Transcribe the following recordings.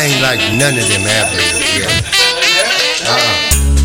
ain't like none of them average, yeah.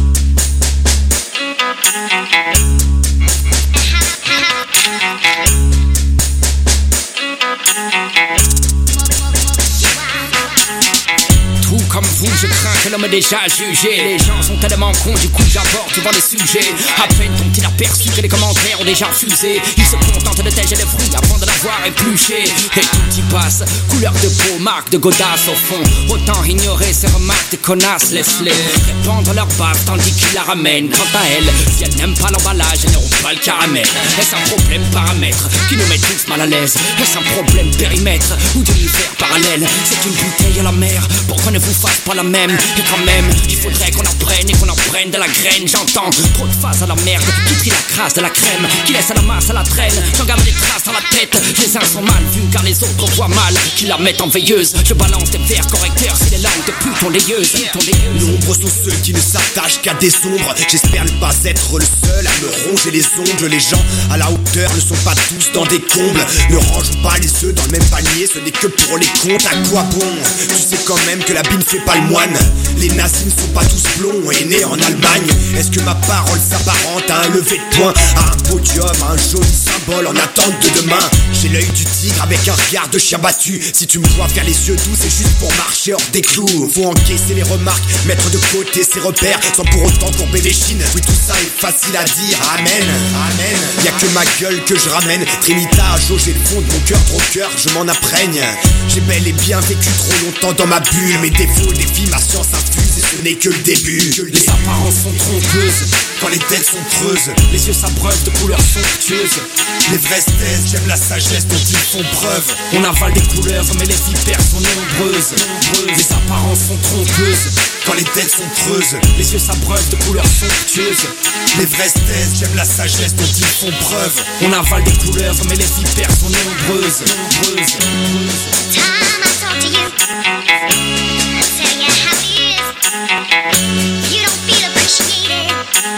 Comme vous, je crains que l'homme ait déjà jugé. Les gens sont tellement cons, du coup j'apporte devant les sujets. À peine ont-ils aperçu que les commentaires ont déjà fusé. Ils se contentent de têcher les fruits avant de l'avoir épluché. Et tout y passe, couleur de peau, marque de godasse au fond. Autant ignorer ces remarques de connasses, laisse-les répandre leur bave tandis qu'ils la ramènent. Quant à elles, si elles n'aiment pas l'emballage, elles n'auront pas le caramel. Est-ce un problème paramètre qui nous met tous mal à l'aise? Est-ce un problème périmètre ou d'univers parallèle? C'est une bouteille à la mer, pourquoi ne vous fasse pas la même? Et quand même, il faudrait qu'on apprenne et qu'on en prenne de la graine. J'entends trop de phases à la merde qui trient la crasse de la crème, qui laisse à la masse à la traîne. J'en garde des traces dans la tête. Les uns sont mal vus car les autres voient mal, qui la mettent en veilleuse. Je balance des vers correcteurs si les langues de pute ont légueuses. Nombreux sont ceux qui ne s'attachent qu'à des ombres. J'espère ne pas être le seul à me ronger les ongles. Les gens à la hauteur ne sont pas tous dans des combles. Ne range pas les œufs dans le même panier, ce n'est que pour les comptes. À quoi bon? Tu sais quand même que la bine fait pas le moine. Les nazis ne sont pas tous blonds et nés en Allemagne. Est-ce que ma parole s'apparente à un lever de poing, à un podium, à un joli symbole en attente de demain? J'ai l'œil du tigre avec un regard de chien battu. Si tu me vois faire les yeux doux, c'est juste pour marcher hors des clous. Faut encaisser les remarques, mettre de côté ses repères, sans pour autant courber les chines. Oui, tout ça est facile à dire, amen, amen. Y'a que ma gueule que je ramène. Trinita a jaugé le fond de mon cœur, trop cœur, je m'en imprègne. J'ai bel et bien vécu trop longtemps dans ma bulle. Mes défauts défient ma science infuse et ce n'est que le début. Les apparences sont trompeuses quand les têtes sont creuses. Les yeux s'abreuvent de couleurs somptueuses. Les vraies thèses, j'aime la sagesse dont ils font preuve. On avale des couleurs mais les vipères sont nombreuses. Les apparences sont trompeuses quand les têtes sont creuses. Les yeux s'abreuvent de couleurs somptueuses. Les vraies thèses, j'aime la sagesse dont ils font preuve. On avale des couleurs mais les vipères sont nombreuses. Time I talk to you, tell you how it is. You don't feel appreciated.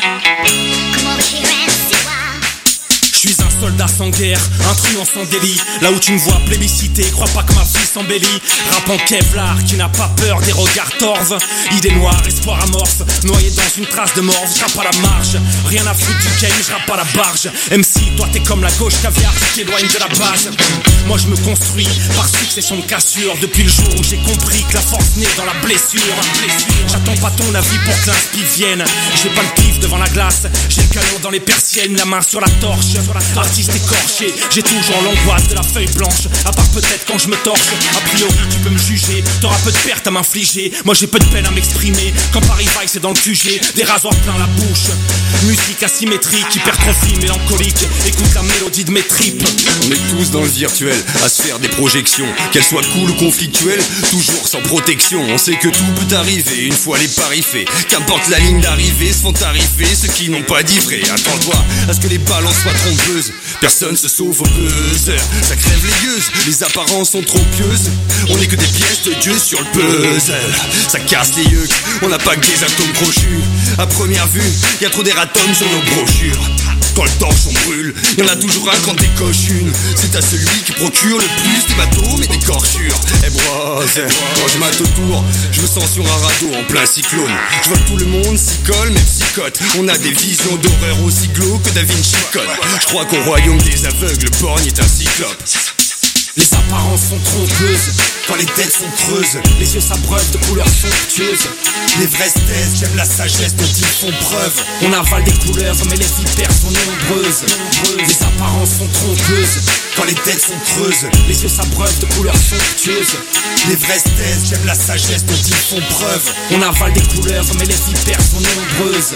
Come over here and see why. Je suis un soldat sans guerre, un truand sans délit. Là où tu me vois plébiscité, crois pas que ma vie s'embellit. Rap en Kevlar qui n'a pas peur des regards torves. Idée noire, espoir amorphe, noyé dans une trace de morve. J'rappe à la marge, rien à foutre du game, j'rappe à la barge. MC, toi t'es comme la gauche caviar qui t'éloigne de la base. Moi je me construis par succession de cassures. Depuis le jour où j'ai compris que la force naît dans la blessure. J'attends pas ton avis pour que l'inspi vienne. J'ai pas le pif devant la glace, j'ai le canon dans les persiennes, la main sur la torche. Artiste écorché, j'ai toujours l'angoisse de la feuille blanche. À part peut-être quand je me torche. A priori tu peux me juger, t'auras peu de pertes à m'infliger. Moi j'ai peu de peine à m'exprimer. Quand Paris Vice c'est dans le QG, des rasoirs plein la bouche. Musique asymétrique, hypertrophie mélancolique. Écoute la mélodie de mes tripes. On est tous dans le virtuel, à se faire des projections. Qu'elles soient cool ou conflictuelles, toujours sans protection. On sait que tout peut arriver une fois les paris faits. Qu'importe la ligne d'arrivée, se font tarifer ceux qui n'ont pas d'ivré. Attends-toi à ce que les balances soient trompeuses. Personne se sauve au buzzer. Ça crève les gueuses, les apparences sont trop pieuses. On n'est que des pièces de Dieu sur le puzzle. Ça casse les yeux, on n'a pas que des atomes crochus. À première vue, y a trop d'erratums sur nos brochures. Quand le torchon brûle, y'en a toujours un quand décoche une. C'est à celui qui procure le plus des bateaux mais des corchures. Eh brother, quand je mate autour, je me sens sur un radeau en plein cyclone. Je vois que tout le monde s'y colle mais psychote. On a des visions d'horreur aussi glauques que Da Vinci Code. Je crois qu'au royaume des aveugles, Borgne est un cyclope. Les apparences sont trompeuses quand les têtes sont creuses. Les yeux s'abreuvent de couleurs somptueuses. Les vraies thèses, j'aime la sagesse dont ils font preuve. On avale des couleurs mais les vipères sont nombreuses. Les apparences sont trompeuses quand les têtes sont creuses. Les yeux s'abreuvent de couleurs somptueuses. Les vraies thèses, j'aime la sagesse dont ils font preuve. On avale des couleurs mais les vipères sont nombreuses.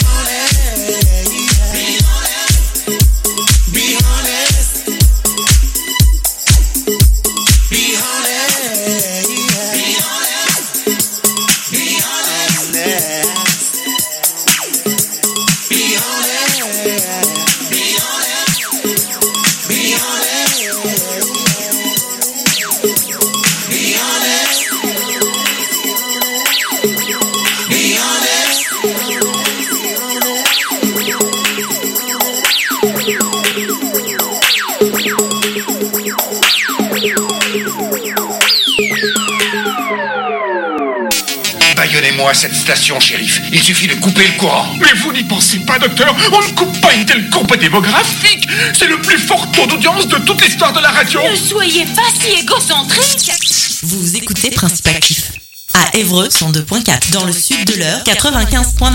Baillonnez-moi cette station, shérif. Il suffit de couper le courant. Mais vous n'y pensez pas, docteur. On ne coupe pas une telle courbe démographique. C'est le plus fort taux d'audience de toute l'histoire de la radio. Ne soyez pas si égocentrique. Vous écoutez Principe Actif. À Évreux, 102.4. Dans le sud de l'Eure, 95.9.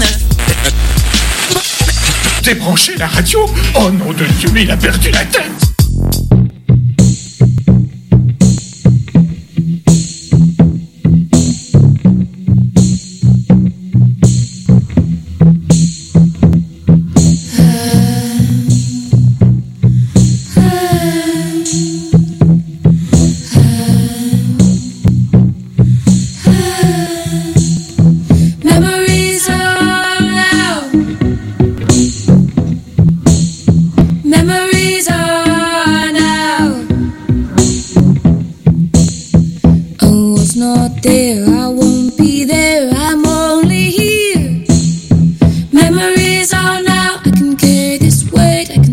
Débranchez la radio. Oh nom de Dieu, mais il a perdu la tête.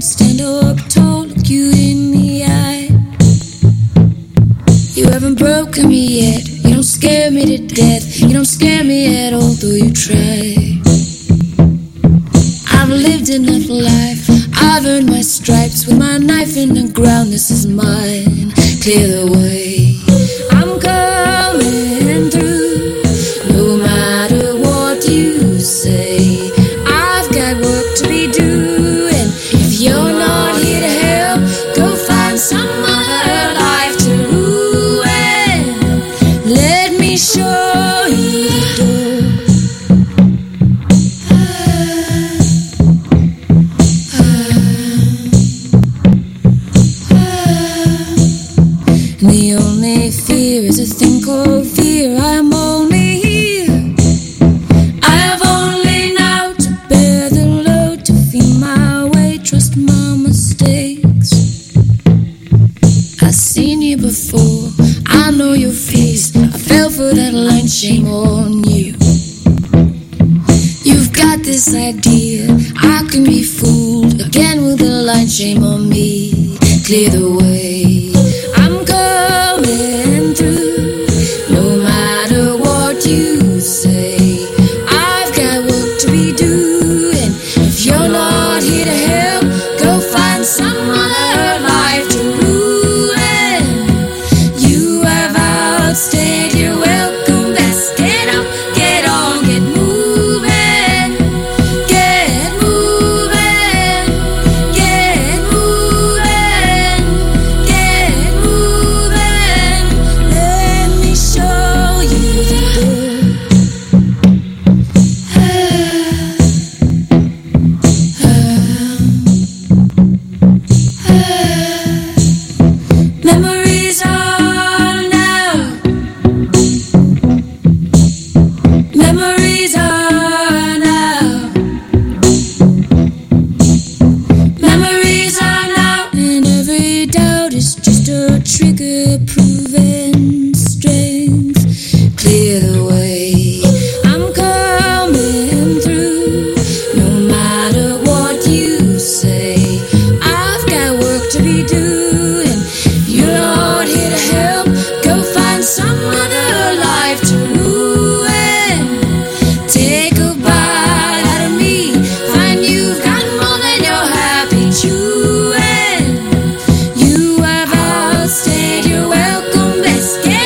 Broke welcome me yet. You don't scare me to death. You don't scare me at all, though you try. I've lived enough life. I've earned my stripes with my knife in the ground. This is mine. Clear the way. I'm coming through. No matter what you say, I've got work to be doing. If you're not here to help, go find some other life to ruin. Let me show you the door. The only fear is a thing called fear. I'm only here. I have only now to bear the load, to feel my way, trust my mistakes. I've seen you before, I know your face. I fell for that line, shame on you. You've got this idea, I can be fooled. Again with the line, shame on me. Clear the way. I'm coming through. No matter what you say, I've got work to be doing. If you're not here to help, go find some other life to ruin. You have outstayed your welcome. Best get up, get on, get moving. Get moving, get moving, get moving. Let me show you the door. Memories are now. Memories are now. Memories are now. And every doubt is just a trigger proving strength. Clear the way. I'm coming through. No matter what you say, I've got work to be doing. You're not here to help, go find some other life to ruin. Take a bite out of me, find you've got more than you're happy chewing. You have outstayed your welcome, best get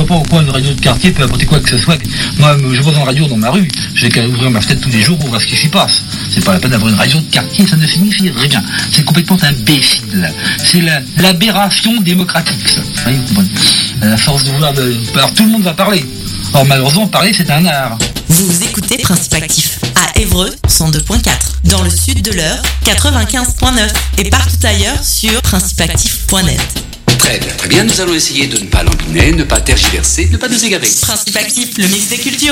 pas au coin une radio de quartier peut apporter quoi que ce soit. Moi, je vois une radio dans ma rue, j'ai qu'à ouvrir ma fenêtre tous les jours pour voir ce qui s'y passe. C'est pas la peine d'avoir une radio de quartier, ça ne signifie rien. C'est complètement imbécile. C'est l'aberration démocratique, ça. Oui, vous comprenez. À force de vouloir... Alors tout le monde va parler. Or malheureusement, parler c'est un art. Vous écoutez Principe Actif à Évreux 102.4, dans le sud de l'Eure 95.9 et partout ailleurs sur principeactif.net. Très bien, nous allons essayer de ne pas lambiner, ne pas tergiverser, ne pas nous égarer. Principe Actif, le mix des cultures.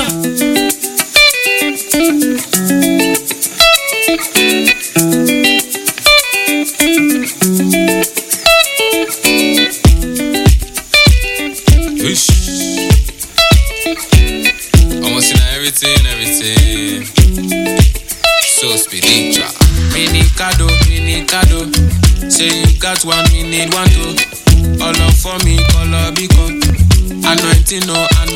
Almost in everything. So speedy drop. Mini cado. Say you got one, me need one too. All up for me, color beacon. Anointing.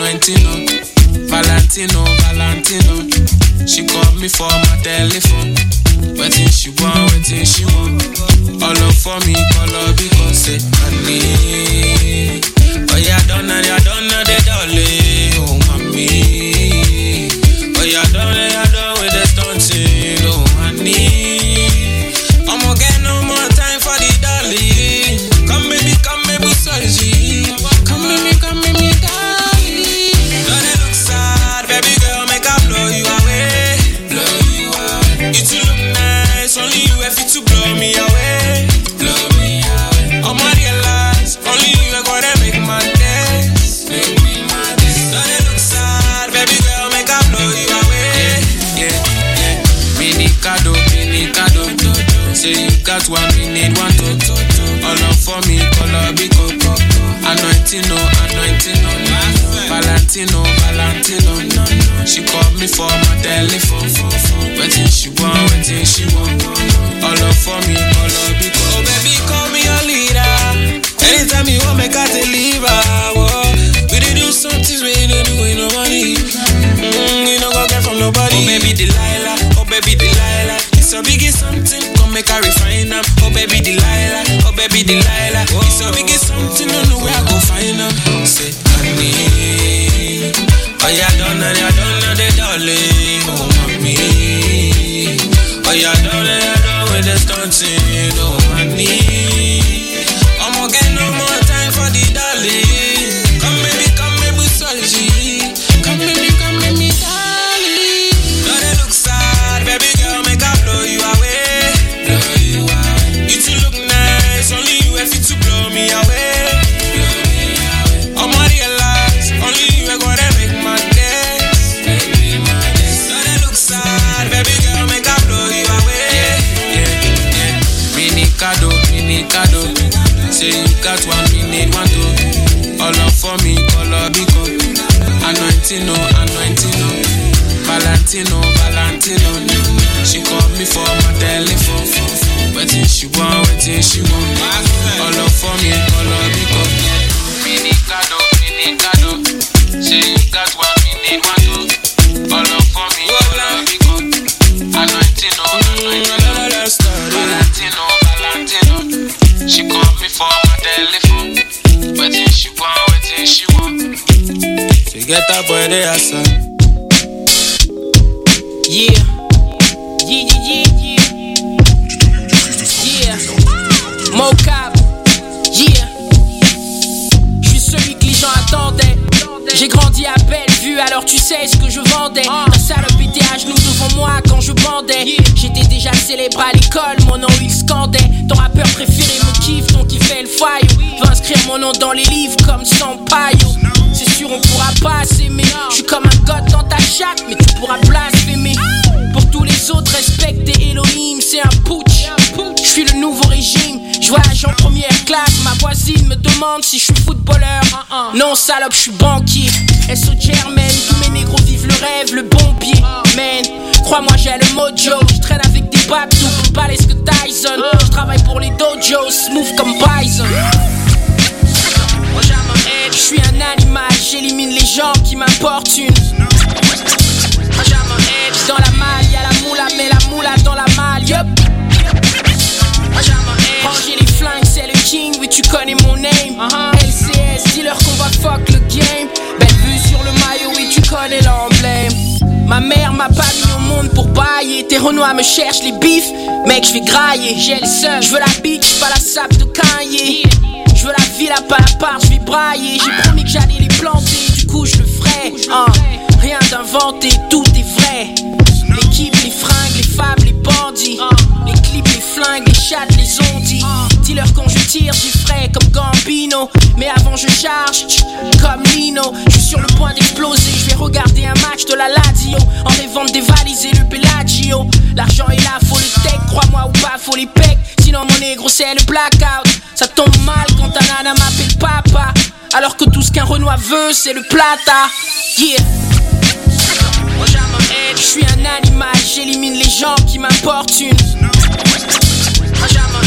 Valentino. She called me for my telephone. Waiting she want. All up for me, color beacon. Say honey. Oh yeah, don't know the darling. Oh mommy. Oh yeah, done with the stunting. Oh honey. I'ma get no more time for the dolly. Come baby, sorry. Come baby, darling. Don't it look sad, baby girl, make I blow you away. You too look nice, only you have to blow me away. I'ma realize, only you are gonna make my days. Don't it look sad, baby girl, make I blow you away. Yeah. Mini cado. Say you got one, we need one to. All up for me, color bico. Anointing. Valentino. She called me for my telephone. Waiting she want. All up for me, color bico. Oh baby, call me your leader. Anytime you want, make I deliver. Whoa. We did do some things we didn't do with no money. You don't go get from nobody. Oh baby Delilah. It's a biggie something, come make her refine them. Oh baby Delilah. It's a biggie something, don't know where I go find them. Say honey. Oh yeah, don't know the darling. Oh mommy. Oh yeah, don't with the stunting. Oh honey. I'ma get no more time for the darling. Come baby, sorry. Come baby, darling. Don't it look sad, baby girl, make I blow you away. You too look nice, only you have to blow me away. I'ma realize, only you are gonna make my days. Don't it look sad, baby girl, make I blow you away. Yeah. Mini cado. Say you got one, we need one too. All up for me, color bico. Anointing. Valentino. She called me for my telephone. Waiting she want. All up for me, color bico. Mini cado. Say you got one, we need one too. All up for me, color bico. Anointing. Valentino. She called me for my telephone. Waiting she want. She get up boy they answer. Yeah. Mocap. Yeah. Je suis celui que les gens attendaient. J'ai grandi à Bellevue, alors tu sais ce que je vendais. La salope était à genoux devant moi quand je bandais. J'étais déjà célèbre à l'école, mon nom il scandait. Ton rappeur préféré me kiffe, ton kiffait le faillot. Va inscrire mon nom dans les livres comme Sampaio. C'est sûr on pourra pas s'aimer. Je suis comme un god dans ta chatte, mais tu pourras blasphémer. Pour tous les autres, respecter Elohim, c'est un putsch. Je suis le nouveau régime, je voyage en première classe. Ma voisine me demande si je suis footballeur. Non salope, je suis banquier. S.O. Germaine, tous mes négros vivent le rêve, le bon pied. Man, crois-moi j'ai le mojo. Je traîne avec des babdous, plus balèzes que Tyson. Je travaille pour les dojos, smooth comme Bison. Je suis un animal, j'élimine les gens qui m'importunent. Dans la malle, y'a la moula, mais la moula dans la malle, yup. Ranger les flingues, c'est le king, oui tu connais mon name. LCS, dis-leur qu'on va fuck le game. brailler. Tes Renois me cherchent les bifs, mec je vais grailler. J'ai le seul, je veux la bitch, pas la sape de Kanye. Je veux la villa, pas la part, je vais brailler. J'ai promis que j'allais les planter, du coup je le ferai. Rien d'inventé, tout est vrai. L'équipe, les fringues, les femmes, les bandits. Les clips, les flingues, les chattes, les ondits. Dis-leur quand je tire, j'y ferai comme Gambino. Mais avant je charge, comme Nino. Je suis sur le point d'exploser, je vais regarder un match de la Lazio en rêvant de dévaliser le Bellagio. L'argent est là, faut le tech, crois-moi ou pas, faut les pecs. Sinon mon négro c'est le blackout. Ça tombe mal quand ta nana m'appelle papa, alors que tout ce qu'un Renoir veut c'est le plata. Yeah. Je suis un animal, j'élimine les gens qui m'importunent.